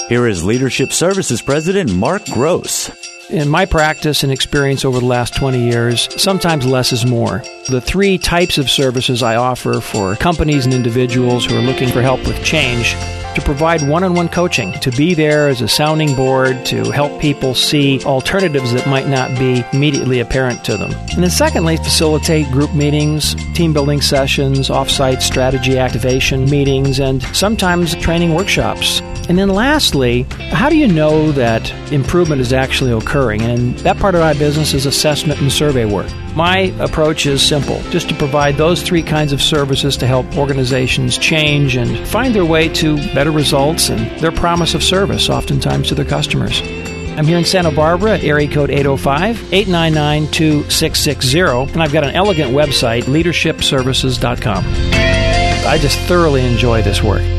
Here is Leadership Services President Mark Gross. In my practice and experience over the last 20 years, sometimes less is more. The three types of services I offer for companies and individuals who are looking for help with change: to provide one-on-one coaching, to be there as a sounding board, to help people see alternatives that might not be immediately apparent to them. And then secondly, facilitate group meetings, team building sessions, off-site strategy activation meetings, and sometimes training workshops. And then lastly, how do you know that improvement is actually occurring? And that part of my business is assessment and survey work. My approach is simple, just to provide those three kinds of services to help organizations change and find their way to better results and their promise of service, oftentimes to their customers. I'm here in Santa Barbara at area code 805-899-2660, and I've got an elegant website, leadershipservices.com. I just thoroughly enjoy this work.